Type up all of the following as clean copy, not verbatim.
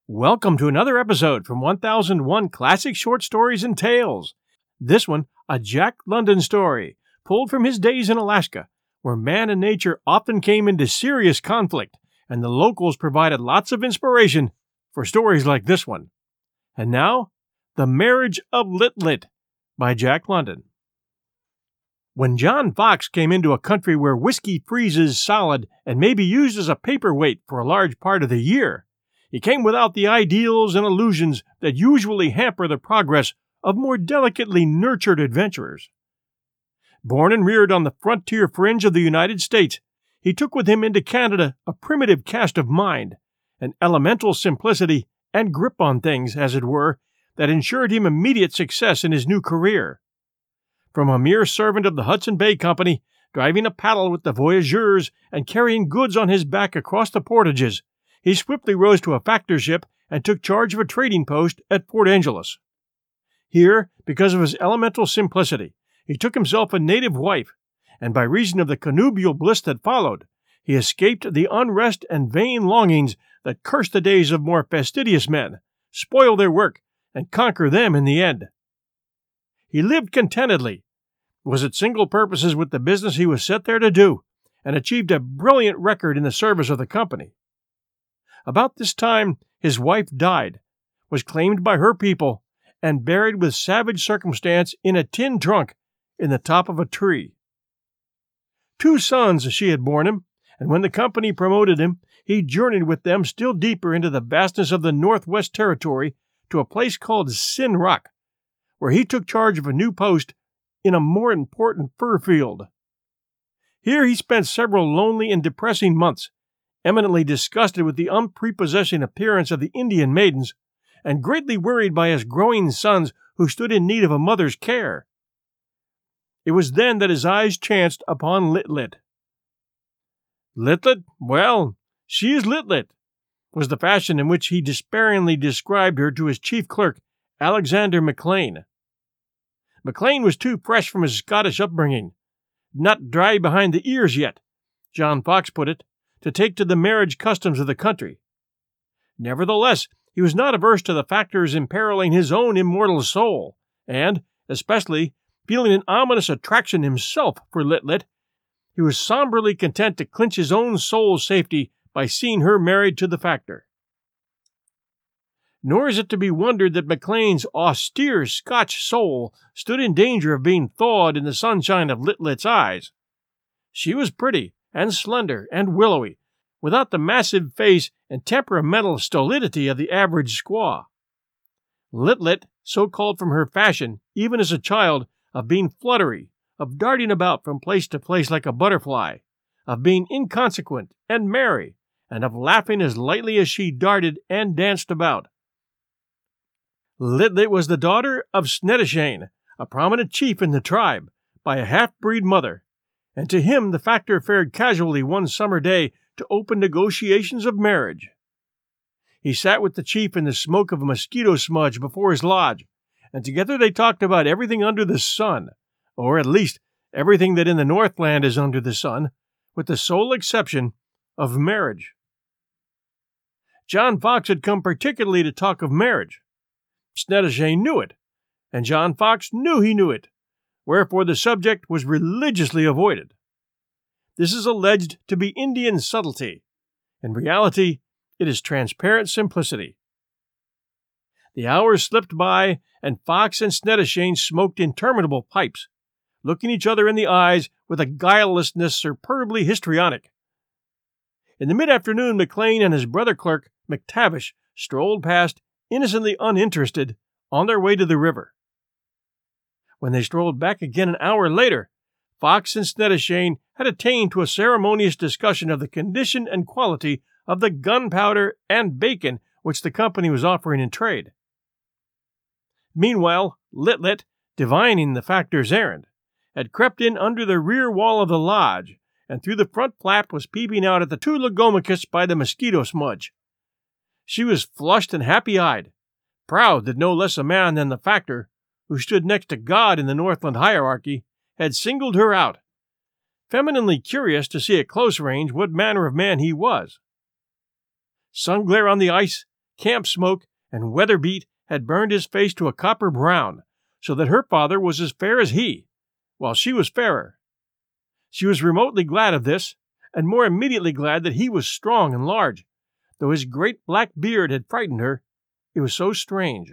Welcome to another episode from 1001 Classic Short Stories and Tales. This one, a Jack London story, pulled from his days in Alaska, where man and nature often came into serious conflict, and the locals provided lots of inspiration for stories like this one. And now, The Marriage of Lit-Lit by Jack London. When John Fox came into a country where whiskey freezes solid and may be used as a paperweight for a large part of the year, he came without the ideals and illusions that usually hamper the progress of more delicately nurtured adventurers. Born and reared on the frontier fringe of the United States, he took with him into Canada a primitive cast of mind, an elemental simplicity and grip on things, as it were, that ensured him immediate success in his new career. From a mere servant of the Hudson Bay Company, driving a paddle with the voyageurs and carrying goods on his back across the portages, he swiftly rose to a factorship and took charge of a trading post at Port Angeles. Here, because of his elemental simplicity, he took himself a native wife, and by reason of the connubial bliss that followed, he escaped the unrest and vain longings that curse the days of more fastidious men, spoil their work, and conquer them in the end. He lived contentedly, was at single purposes with the business he was set there to do, and achieved a brilliant record in the service of the company. About this time, his wife died, was claimed by her people, and buried with savage circumstance in a tin trunk in the top of a tree. 2 sons she had borne him, and when the company promoted him, he journeyed with them still deeper into the vastness of the Northwest Territory to a place called Sin Rock, where he took charge of a new post in a more important fur field. Here he spent several lonely and depressing months, eminently disgusted with the unprepossessing appearance of the Indian maidens, and greatly worried by his growing sons who stood in need of a mother's care. It was then that his eyes chanced upon Lit-Lit. Lit-Lit? Well, she is Lit-Lit, was the fashion in which he despairingly described her to his chief clerk, Alexander McLean. McLean was too fresh from his Scottish upbringing, not dry behind the ears yet, John Fox put it, to take to the marriage customs of the country. Nevertheless, he was not averse to the factors imperiling his own immortal soul, and, especially, feeling an ominous attraction himself for Lit-Lit, he was somberly content to clinch his own soul's safety by seeing her married to the factor. Nor is it to be wondered that McLean's austere Scotch soul stood in danger of being thawed in the sunshine of Lit-Lit's eyes. She was pretty and slender and willowy, without the massive face and temperamental stolidity of the average squaw. Lit-Lit, so called from her fashion, even as a child, of being fluttery, of darting about from place to place like a butterfly, of being inconsequent and merry, and of laughing as lightly as she darted and danced about. Lit-Lit was the daughter of Snettishane, a prominent chief in the tribe, by a half-breed mother, and to him the factor fared casually one summer day to open negotiations of marriage. He sat with the chief in the smoke of a mosquito smudge before his lodge, and together they talked about everything under the sun, or at least everything that in the Northland is under the sun, with the sole exception of marriage. John Fox had come particularly to talk of marriage. Snettishane knew it, and John Fox knew he knew it, wherefore the subject was religiously avoided. This is alleged to be Indian subtlety. In reality, it is transparent simplicity. The hours slipped by, and Fox and Snettishane smoked interminable pipes, looking each other in the eyes with a guilelessness superbly histrionic. In the mid-afternoon, McLean and his brother clerk, McTavish, strolled past, innocently uninterested, on their way to the river. When they strolled back again an hour later, Fox and Snettishane had attained to a ceremonious discussion of the condition and quality of the gunpowder and bacon which the company was offering in trade. Meanwhile, Lit-Lit, divining the factor's errand, had crept in under the rear wall of the lodge, and through the front flap was peeping out at the 2 Lagomicus by the mosquito smudge. She was flushed and happy-eyed, proud that no less a man than the factor, who stood next to God in the Northland hierarchy, had singled her out, femininely curious to see at close range what manner of man he was. Sun glare on the ice, camp smoke and weather beat had burned his face to a copper brown, so that her father was as fair as he, while she was fairer. She was remotely glad of this, and more immediately glad that he was strong and large, though his great black beard had frightened her. It was so strange.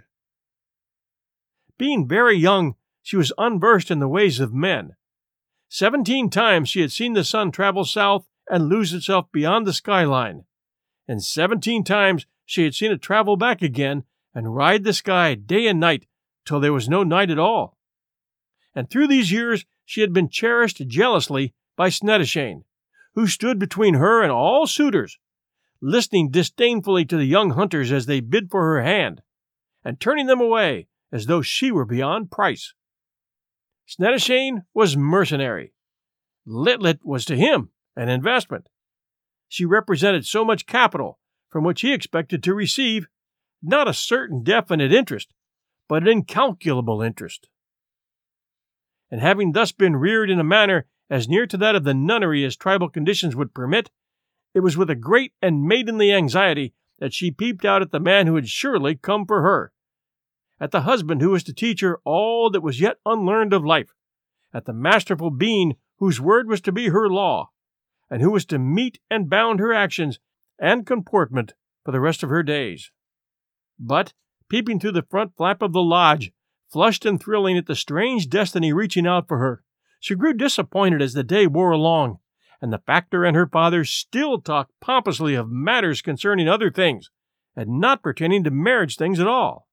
Being very young, she was unversed in the ways of men. 17 times she had seen the sun travel south and lose itself beyond the skyline, and 17 times she had seen it travel back again and ride the sky day and night till there was no night at all. And through these years she had been cherished jealously by Snettishane, who stood between her and all suitors, listening disdainfully to the young hunters as they bid for her hand, and turning them away as though she were beyond price. Snettishane was mercenary. Lit lit was to him an investment. She represented so much capital from which he expected to receive not a certain definite interest, but an incalculable interest. And having thus been reared in a manner as near to that of the nunnery as tribal conditions would permit, it was with a great and maidenly anxiety that she peeped out at the man who had surely come for her, at the husband who was to teach her all that was yet unlearned of life, at the masterful being whose word was to be her law, and who was to meet and bound her actions and comportment for the rest of her days. But, peeping through the front flap of the lodge, flushed and thrilling at the strange destiny reaching out for her, she grew disappointed as the day wore along, and the factor and her father still talked pompously of matters concerning other things, and not pertaining to marriage things at all.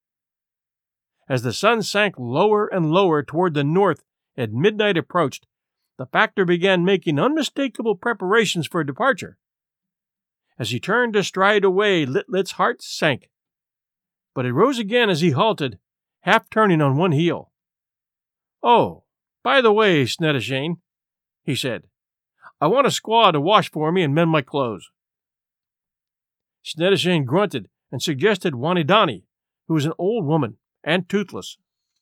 As the sun sank lower and lower toward the north and midnight approached, the factor began making unmistakable preparations for departure. As he turned to stride away, Lit-lit's heart sank, but it rose again as he halted, half turning on one heel. "Oh, by the way, Snettishane," he said, "I want a squaw to wash for me and mend my clothes." Snettishane grunted and suggested Wanidani, who was an old woman and toothless.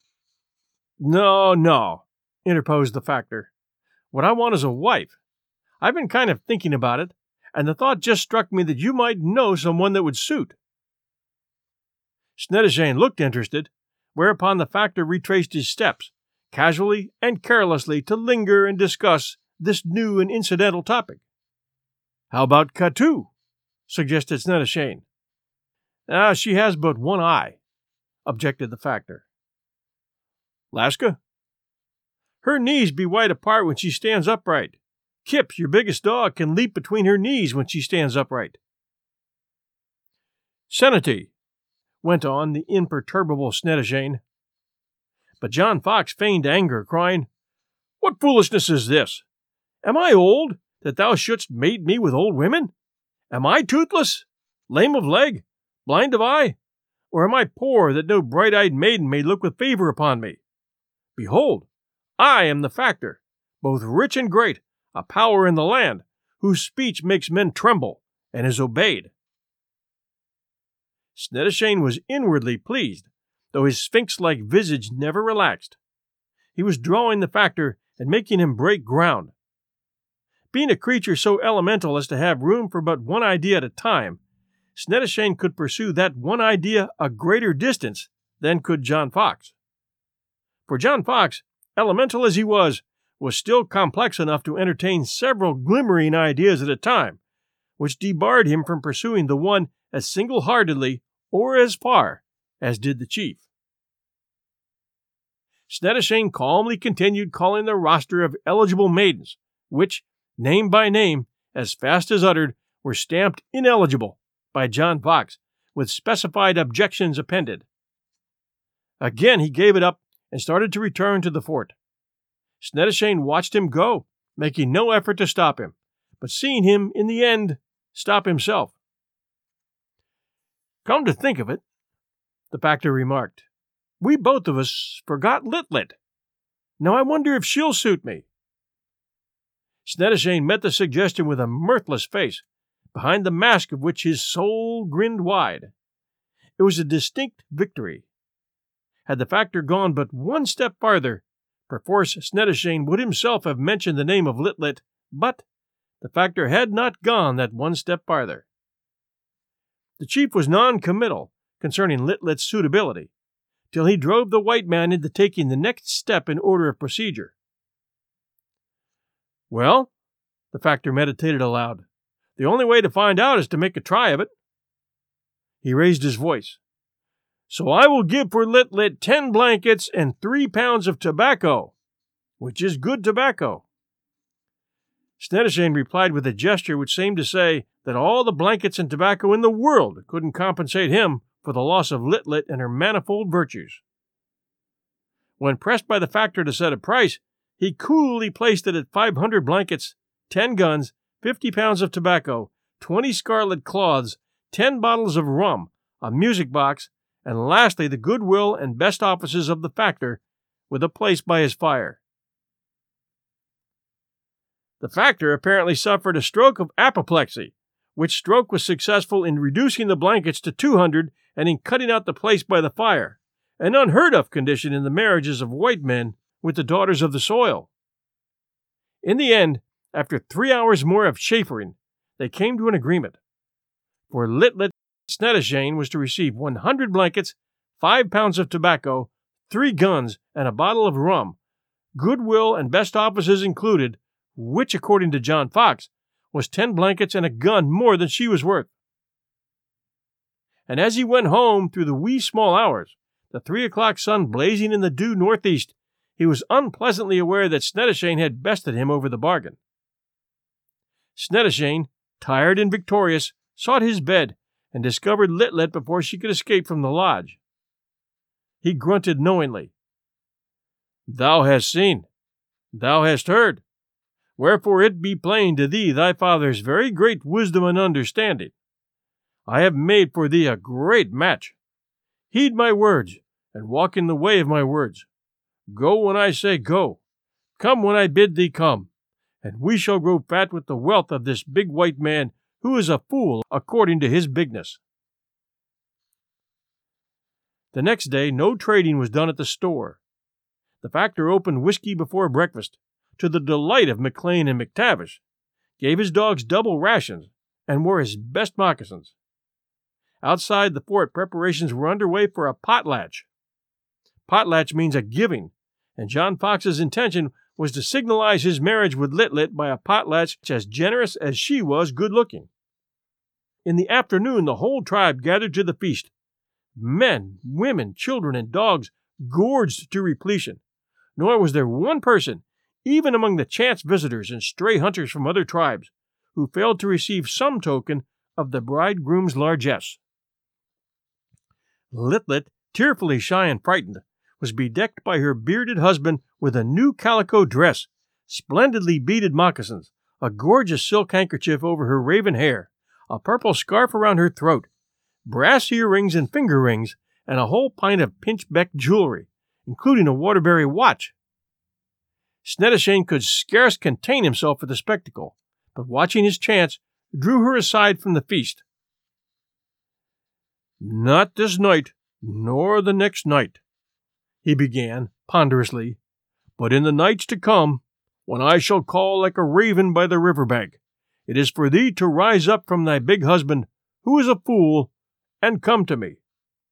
No, interposed the factor. "What I want is a wife. I've been kind of thinking about it, and the thought just struck me that you might know someone that would suit." Snettishane looked interested, whereupon the factor retraced his steps, casually and carelessly, to linger and discuss this new and incidental topic. "How about Katu?" suggested Snettishane. She has but one eye," objected the factor. "Laska?" "Her knees be wide apart when she stands upright. Kip, your biggest dog, can leap between her knees when she stands upright." "Senatee," went on the imperturbable Snettishane. But John Fox feigned anger, crying, "What foolishness is this? Am I old, that thou shouldst mate me with old women? Am I toothless, lame of leg, blind of eye? Or am I poor, that no bright-eyed maiden may look with favor upon me? Behold, I am the factor, both rich and great, a power in the land, whose speech makes men tremble, and is obeyed." Snettishane was inwardly pleased, though his sphinx-like visage never relaxed. He was drawing the factor and making him break ground. Being a creature so elemental as to have room for but one idea at a time, Snettishane could pursue that one idea a greater distance than could John Fox. For John Fox, elemental as he was still complex enough to entertain several glimmering ideas at a time, which debarred him from pursuing the one as single-heartedly or as far as did the chief. Snettishane calmly continued calling the roster of eligible maidens, which, name by name, as fast as uttered, were stamped ineligible by John Fox, with specified objections appended. Again he gave it up and started to return to the fort. Snettishane watched him go, making no effort to stop him, but seeing him, in the end, stop himself. "Come to think of it," the factor remarked, "we both of us forgot Lit-lit. Now I wonder if she'll suit me." Snettishane met the suggestion with a mirthless face, behind the mask of which his soul grinned wide. It was a distinct victory. Had the factor gone but one step farther, perforce Snettishane would himself have mentioned the name of Lit-lit, but the factor had not gone that one step farther. The chief was non-committal concerning Lit-Lit's suitability, till he drove the white man into taking the next step in order of procedure. "Well," the factor meditated aloud, "the only way to find out is to make a try of it." He raised his voice. "So I will give for Lit-Lit 10 blankets and 3 pounds of tobacco, which is good tobacco." Snettishane replied with a gesture which seemed to say that all the blankets and tobacco in the world couldn't compensate him for the loss of Lit-Lit and her manifold virtues. When pressed by the factor to set a price, he coolly placed it at 500 blankets, 10 guns, 50 pounds of tobacco, 20 scarlet cloths, 10 bottles of rum, a music box, and lastly the goodwill and best offices of the factor, with a place by his fire. The factor apparently suffered a stroke of apoplexy, which stroke was successful in reducing the blankets to 200 and in cutting out the place by the fire, an unheard-of condition in the marriages of white men with the daughters of the soil. In the end, after 3 hours more of chaffering, they came to an agreement. For Lit-Lit, Snettishane was to receive 100 blankets, 5 pounds of tobacco, 3 guns, and a bottle of rum, goodwill and best offices included, which, according to John Fox, was 10 blankets and a gun more than she was worth. And as he went home through the wee small hours, the 3 o'clock sun blazing in the due northeast, he was unpleasantly aware that Snettishane had bested him over the bargain. Snettishane, tired and victorious, sought his bed and discovered Lit-Lit before she could escape from the lodge. He grunted knowingly. "Thou hast seen, thou hast heard. Wherefore it be plain to thee thy father's very great wisdom and understanding. I have made for thee a great match. Heed my words, and walk in the way of my words. Go when I say go. Come when I bid thee come. And we shall grow fat with the wealth of this big white man, who is a fool according to his bigness." The next day no trading was done at the store. The factor opened whiskey before breakfast, to the delight of McLean and McTavish, gave his dogs double rations, and wore his best moccasins. Outside the fort, preparations were underway for a potlatch. Potlatch means a giving, and John Fox's intention was to signalize his marriage with Lit-Lit by a potlatch as generous as she was good-looking. In the afternoon, the whole tribe gathered to the feast. Men, women, children, and dogs gorged to repletion, nor was there one person, even among the chance visitors and stray hunters from other tribes, who failed to receive some token of the bridegroom's largesse. Lit-Lit, tearfully shy and frightened, was bedecked by her bearded husband with a new calico dress, splendidly beaded moccasins, a gorgeous silk handkerchief over her raven hair, a purple scarf around her throat, brass earrings and finger rings, and a whole pint of pinchbeck jewelry, including a Waterbury watch. Snettishane could scarce contain himself at the spectacle, but watching his chance, drew her aside from the feast. "Not this night, nor the next night," he began ponderously, "but in the nights to come, when I shall call like a raven by the river bank, it is for thee to rise up from thy big husband, who is a fool, and come to me.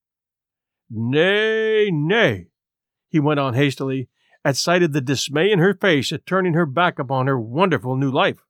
Nay, nay," he went on hastily, at sight of the dismay in her face at turning her back upon her wonderful new life.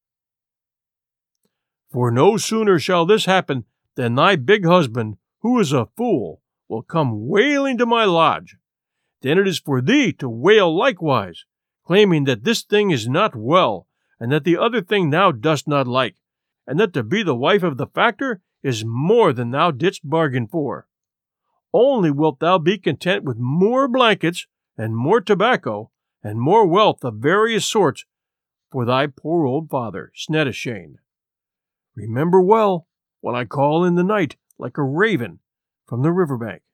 "For no sooner shall this happen than thy big husband, who is a fool, will come wailing to my lodge. Then it is for thee to wail likewise, claiming that this thing is not well, and that the other thing thou dost not like, and that to be the wife of the factor is more than thou didst bargain for. Only wilt thou be content with more blankets, and more tobacco, and more wealth of various sorts for thy poor old father, Snettishane. Remember well, when I call in the night like a raven from the river bank."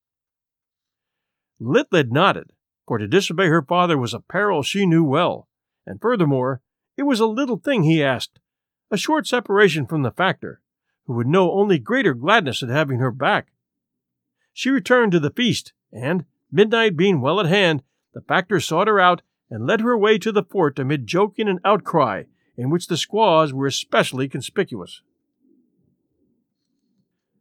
Lit-Lit nodded, for to disobey her father was a peril she knew well, and furthermore, it was a little thing he asked, a short separation from the factor, who would know only greater gladness at having her back. She returned to the feast, and, midnight being well at hand, the factor sought her out and led her away to the fort amid joking and outcry, in which the squaws were especially conspicuous.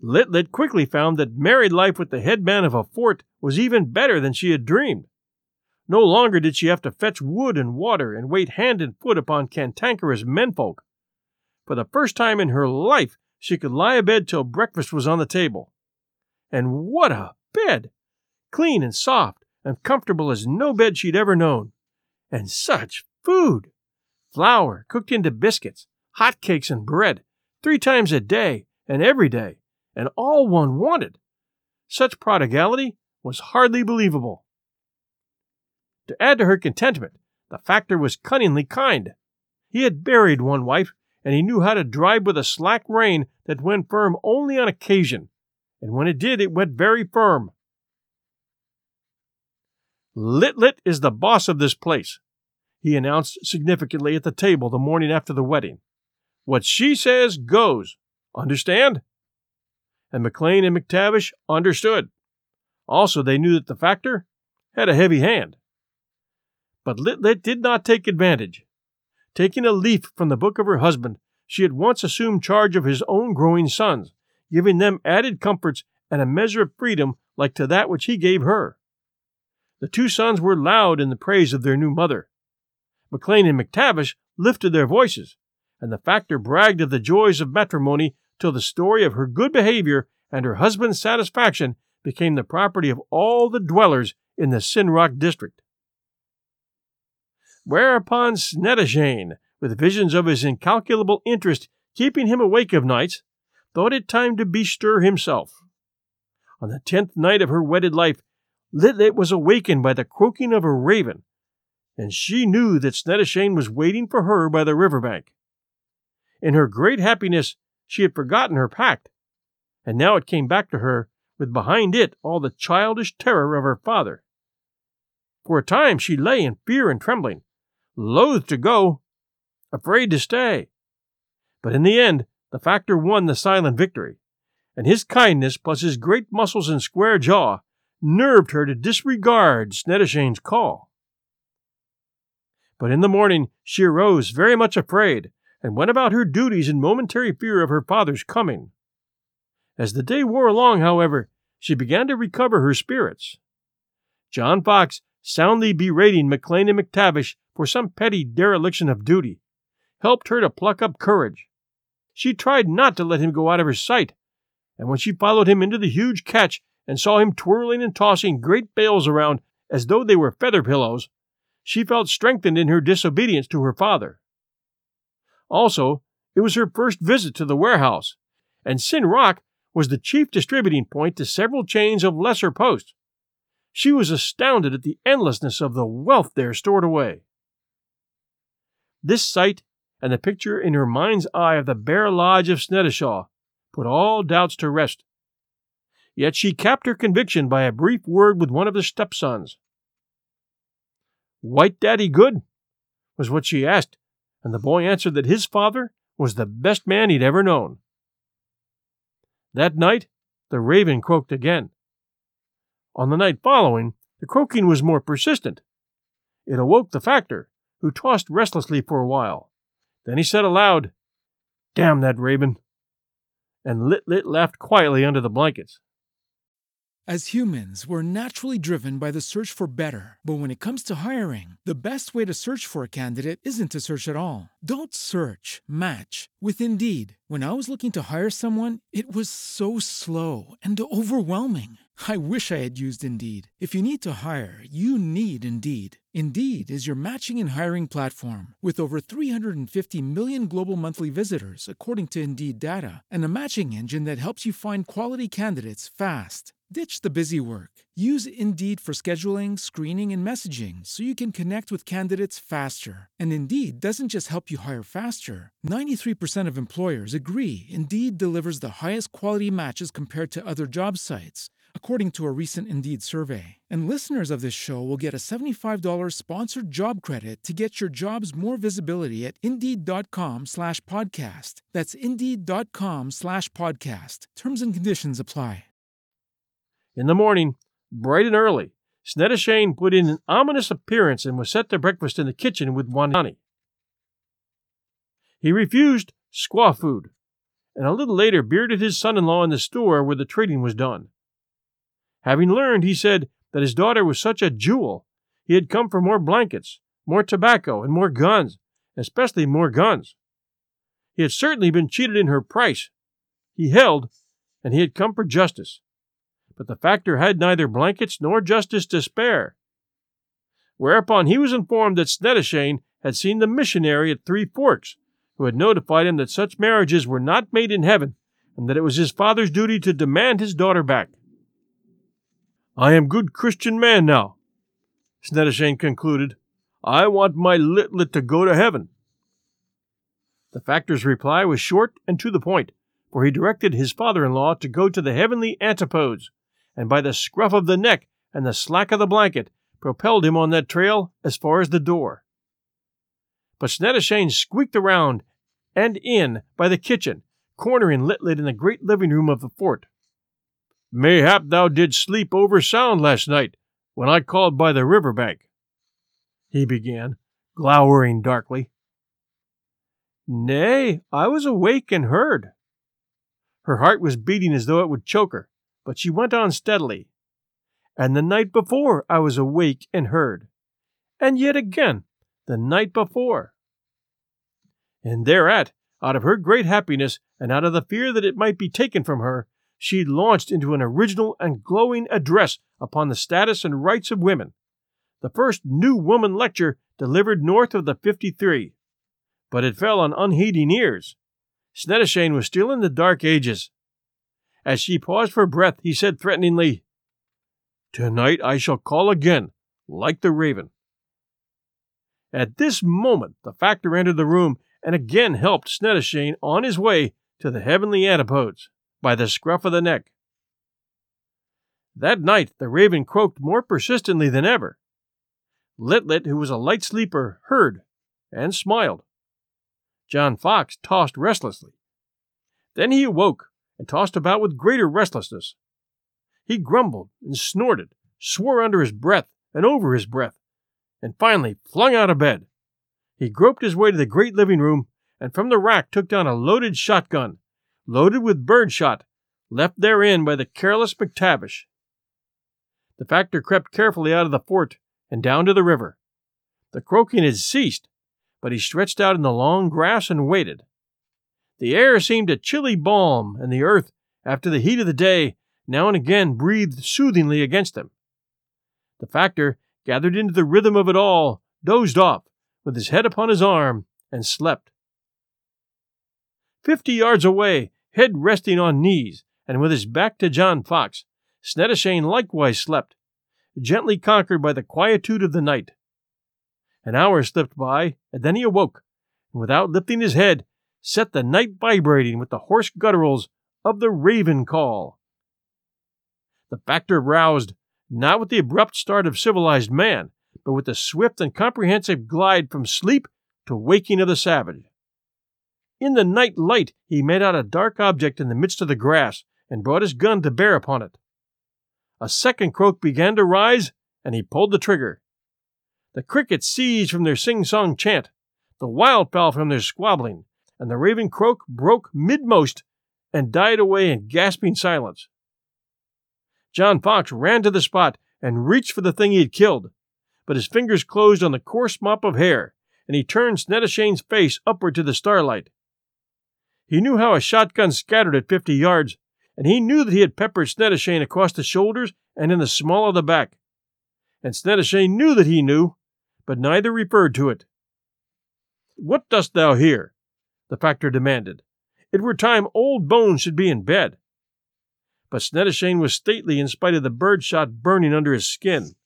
Lit quickly found that married life with the headman of a fort was even better than she had dreamed. No longer did she have to fetch wood and water and wait hand and foot upon cantankerous menfolk. For the first time in her life, she could lie abed till breakfast was on the table. And what a bed! Clean and soft and comfortable as no bed she'd ever known. And such food! Flour cooked into biscuits, hot cakes and bread, 3 times a day and every day, and all one wanted. Such prodigality was hardly believable. To add to her contentment, the factor was cunningly kind. He had buried one wife, and he knew how to drive with a slack rein that went firm only on occasion, and when it did, it went very firm. Lit is the boss of this place, he announced significantly at the table the morning after the wedding. What she says goes. Understand? And McLean and McTavish understood. Also, they knew that the factor had a heavy hand. But Lit did not take advantage. Taking a leaf from the book of her husband, she at once assumed charge of his own growing sons, giving them added comforts and a measure of freedom like to that which he gave her. The 2 sons were loud in the praise of their new mother. McLean and McTavish lifted their voices, and the factor bragged of the joys of matrimony till the story of her good behavior and her husband's satisfaction became the property of all the dwellers in the Sinrock district. Whereupon Snettishane, with visions of his incalculable interest keeping him awake of nights, thought it time to bestir himself. On the 10th night of her wedded life, Lit was awakened by the croaking of a raven, and she knew that Snettishane was waiting for her by the river bank. In her great happiness, she had forgotten her pact, and now it came back to her, with behind it all the childish terror of her father. For a time she lay in fear and trembling, loath to go, afraid to stay. But in the end, the factor won the silent victory, and his kindness plus his great muscles and square jaw nerved her to disregard Snettishane's call. But in the morning she arose very much afraid, and went about her duties in momentary fear of her father's coming. As the day wore along, however, she began to recover her spirits. John Fox, soundly berating McLean and McTavish for some petty dereliction of duty, helped her to pluck up courage. She tried not to let him go out of her sight, and when she followed him into the huge catch and saw him twirling and tossing great bales around as though they were feather pillows, she felt strengthened in her disobedience to her father. Also, it was her first visit to the warehouse, and Sinrock was the chief distributing point to several chains of lesser posts. She was astounded at the endlessness of the wealth there stored away. This sight and the picture in her mind's eye of the bare lodge of Snettishaw put all doubts to rest. Yet she capped her conviction by a brief word with one of the stepsons. "White Daddy good?" was what she asked, and the boy answered that his father was the best man he'd ever known. That night, the raven croaked again. On the night following, the croaking was more persistent. It awoke the factor, who tossed restlessly for a while. Then he said aloud, "Damn that raven," and Lit laughed quietly under the blankets. As humans, we're naturally driven by the search for better. But when it comes to hiring, the best way to search for a candidate isn't to search at all. Don't search, match with Indeed. When I was looking to hire someone, it was so slow and overwhelming. I wish I had used Indeed. If you need to hire, you need Indeed. Indeed is your matching and hiring platform with over 350 million global monthly visitors, according to Indeed data, and a matching engine that helps you find quality candidates fast. Ditch the busy work. Use Indeed for scheduling, screening, and messaging so you can connect with candidates faster. And Indeed doesn't just help you hire faster. 93% of employers agree Indeed delivers the highest quality matches compared to other job sites, according to a recent Indeed survey. And listeners of this show will get a $75 sponsored job credit to get your jobs more visibility at Indeed.com/podcast. That's Indeed.com/podcast. Terms and conditions apply. In the morning, bright and early, Snettishane put in an ominous appearance and was set to breakfast in the kitchen with Wanani. He refused squaw food, and a little later bearded his son-in-law in the store where the trading was done. Having learned, he said, that his daughter was such a jewel, he had come for more blankets, more tobacco, and more guns, especially more guns. He had certainly been cheated in her price. He held, and he had come for justice. But the factor had neither blankets nor justice to spare. Whereupon he was informed that Snettishane had seen the missionary at Three Forks, who had notified him that such marriages were not made in heaven, and that it was his father's duty to demand his daughter back. "I am good Christian man now," Snettishane concluded. "I want my Lit-lit to go to heaven." The factor's reply was short and to the point, for he directed his father-in-law to go to the heavenly antipodes, and by the scruff of the neck and the slack of the blanket, propelled him on that trail as far as the door. But Snettishane squeaked around and in by the kitchen, cornering Lit-lit in the great living room of the fort. "Mayhap thou didst sleep over sound last night when I called by the river bank," he began, glowering darkly. "Nay, I was awake and heard." Her heart was beating as though it would choke her, but she went on steadily. "And the night before I was awake and heard. And yet again, the night before." And thereat, out of her great happiness, and out of the fear that it might be taken from her, she launched into an original and glowing address upon the status and rights of women, the first new woman lecture delivered north of the 53. But it fell on unheeding ears. Snettishane was still in the dark ages. As she paused for breath, he said threateningly, "Tonight I shall call again, like the raven." At this moment the factor entered the room and again helped Snettishane on his way to the heavenly antipodes by the scruff of the neck. That night the raven croaked more persistently than ever. Lit-lit, who was a light sleeper, heard and smiled. John Fox tossed restlessly. Then he awoke and tossed about with greater restlessness. He grumbled and snorted, swore under his breath and over his breath, and finally flung out of bed. He groped his way to the great living room, and from the rack took down a loaded shotgun, loaded with bird shot, left therein by the careless McTavish. The factor crept carefully out of the fort and down to the river. The croaking had ceased, but he stretched out in the long grass and waited. The air seemed a chilly balm, and the earth, after the heat of the day, now and again breathed soothingly against him. The factor, gathered into the rhythm of it all, dozed off, with his head upon his arm, and slept. 50 yards away, head resting on knees, and with his back to John Fox, Snettishane likewise slept, gently conquered by the quietude of the night. An hour slipped by, and then he awoke, and without lifting his head, set the night vibrating with the hoarse gutturals of the raven call. The factor roused, not with the abrupt start of civilized man, but with the swift and comprehensive glide from sleep to waking of the savage. In the night light he made out a dark object in the midst of the grass, and brought his gun to bear upon it. A second croak began to rise, and he pulled the trigger. The crickets ceased from their sing-song chant, the wildfowl from their squabbling, and the raven croak broke midmost and died away in gasping silence. John Fox ran to the spot and reached for the thing he had killed, but his fingers closed on the coarse mop of hair, and he turned Snettishane's face upward to the starlight. He knew how a shotgun scattered at 50 yards, and he knew that he had peppered Snettishane across the shoulders and in the small of the back. And Snettishane knew that he knew, but neither referred to it. "What dost thou here?" the factor demanded. "It were time old Bones should be in bed." But Snettishane was stately in spite of the bird-shot burning under his skin.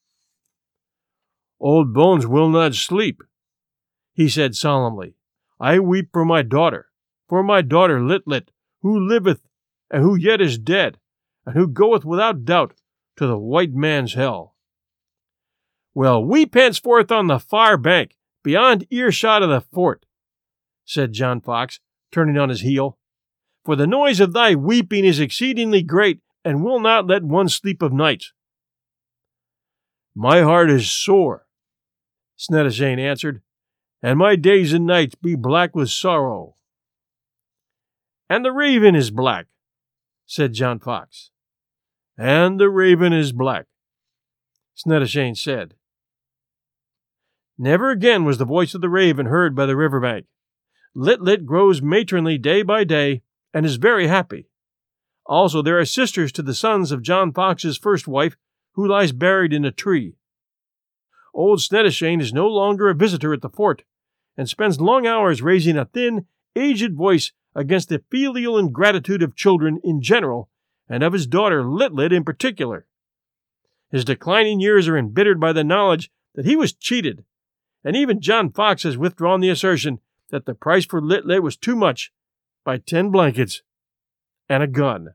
"Old Bones will not sleep," he said solemnly. "I weep for my daughter Lit-lit, who liveth, and who yet is dead, and who goeth without doubt to the white man's hell." "Well, weep henceforth on the far bank, beyond earshot of the fort," said John Fox, turning on his heel. "For the noise of thy weeping is exceedingly great, and will not let one sleep of nights." "My heart is sore," Snettishane answered, "and my days and nights be black with sorrow." "And the raven is black," said John Fox. "And the raven is black," Snettishane said. Never again was the voice of the raven heard by the river bank. Lit-Lit grows matronly day by day and is very happy. Also, there are sisters to the sons of John Fox's first wife, who lies buried in a tree. Old Snettishane is no longer a visitor at the fort, and spends long hours raising a thin, aged voice against the filial ingratitude of children in general, and of his daughter Lit-Lit in particular. His declining years are embittered by the knowledge that he was cheated, and even John Fox has withdrawn the assertion that the price for Lit-Lit was too much by 10 blankets and a gun.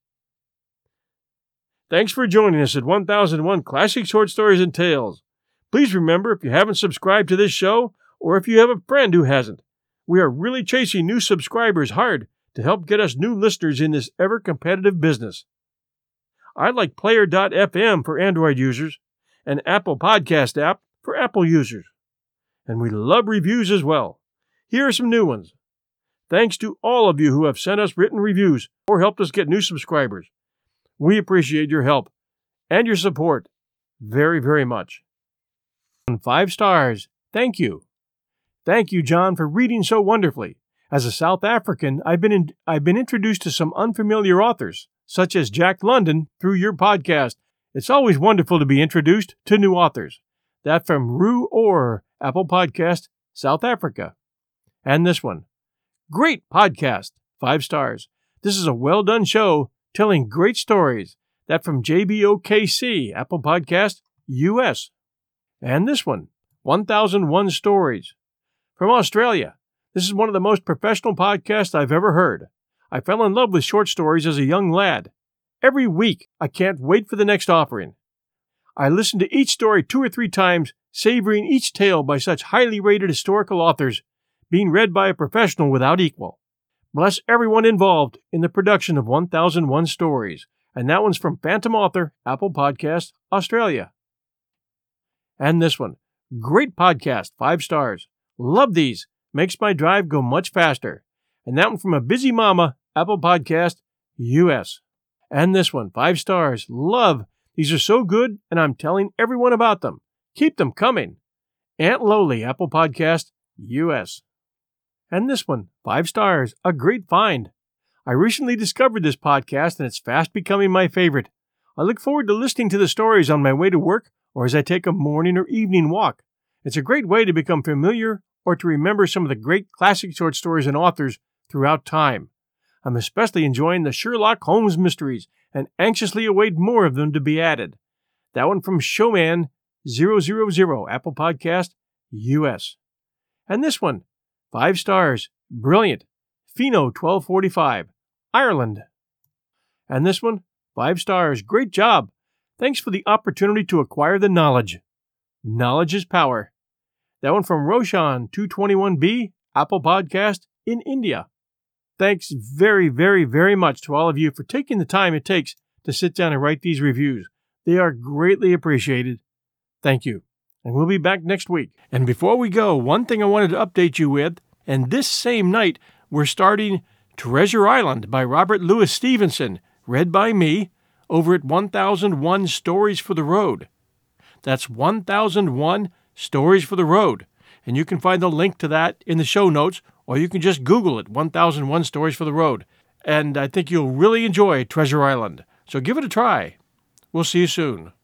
Thanks for joining us at 1001 Classic Short Stories and Tales. Please remember, if you haven't subscribed to this show, or if you have a friend who hasn't, we are really chasing new subscribers hard to help get us new listeners in this ever-competitive business. I like Player.fm for Android users, and Apple Podcast app for Apple users. And we love reviews as well. Here are some new ones. Thanks to all of you who have sent us written reviews or helped us get new subscribers. We appreciate your help and your support very, very much. 5 stars. Thank you. Thank you, John, for reading so wonderfully. As a South African, I've been introduced to some unfamiliar authors, such as Jack London, through your podcast. It's always wonderful to be introduced to new authors. That from Rue Orr, Apple Podcast, South Africa. And this one. Great podcast. 5 stars. This is a well-done show telling great stories. That from JBOKC, Apple Podcast, US. And this one. 1001 Stories. From Australia. This is one of the most professional podcasts I've ever heard. I fell in love with short stories as a young lad. Every week, I can't wait for the next offering. I listen to each story 2 or 3 times, savoring each tale by such highly rated historical authors, being read by a professional without equal. Bless everyone involved in the production of 1001 Stories. And that one's from Phantom Author, Apple Podcast, Australia. And this one. Great podcast, 5 stars. Love these. Makes my drive go much faster. And that one from a busy mama, Apple Podcast, US. And this one, 5 stars. Love. These are so good, and I'm telling everyone about them. Keep them coming. Aunt Lowly, Apple Podcast, US. And this one, 5 stars. A great find. I recently discovered this podcast, and it's fast becoming my favorite. I look forward to listening to the stories on my way to work or as I take a morning or evening walk. It's a great way to become familiar or to remember some of the great classic short stories and authors throughout time. I'm especially enjoying the Sherlock Holmes mysteries and anxiously await more of them to be added. That one from Showman 000, Apple Podcast, US. And this one, 5 stars, brilliant, Fino 1245, Ireland. And this one, 5 stars, great job. Thanks for the opportunity to acquire the knowledge. Knowledge is power. That one from Roshan 221B, Apple Podcast in India. Thanks very, very, very much to all of you for taking the time it takes to sit down and write these reviews. They are greatly appreciated. Thank you. And we'll be back next week. And before we go, one thing I wanted to update you with, and this same night, we're starting Treasure Island by Robert Louis Stevenson, read by me, over at 1001 Stories for the Road. That's 1001 Stories for the Road. And you can find the link to that in the show notes, or you can just Google it, 1001 Stories for the Road. And I think you'll really enjoy Treasure Island. So give it a try. We'll see you soon.